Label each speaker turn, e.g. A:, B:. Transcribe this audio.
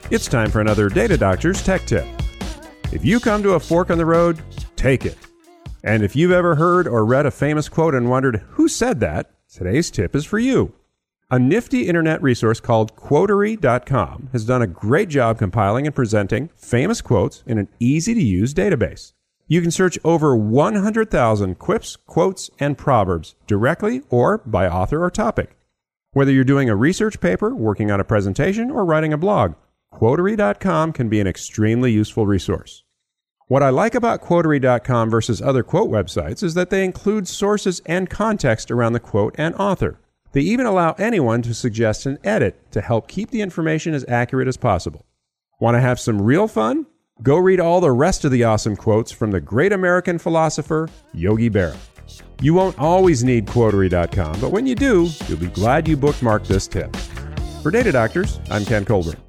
A: It's time for another Data Doctor's Tech Tip. If you come to a fork in the road, take it. And if you've ever heard or read a famous quote and wondered who said that, today's tip is for you. A nifty internet resource called Quotery.com has done a great job compiling and presenting famous quotes in an easy-to-use database. You can search over 100,000 quips, quotes, and proverbs directly or by author or topic. Whether you're doing a research paper, working on a presentation, or writing a blog, Quotery.com can be an extremely useful resource. What I like about Quotery.com versus other quote websites is that they include sources and context around the quote and author. They even allow anyone to suggest an edit to help keep the information as accurate as possible. Want to have some real fun? Go read all the rest of the awesome quotes from the great American philosopher, Yogi Berra. You won't always need Quotery.com, but when you do, you'll be glad you bookmarked this tip. For Data Doctors, I'm Ken Colburn.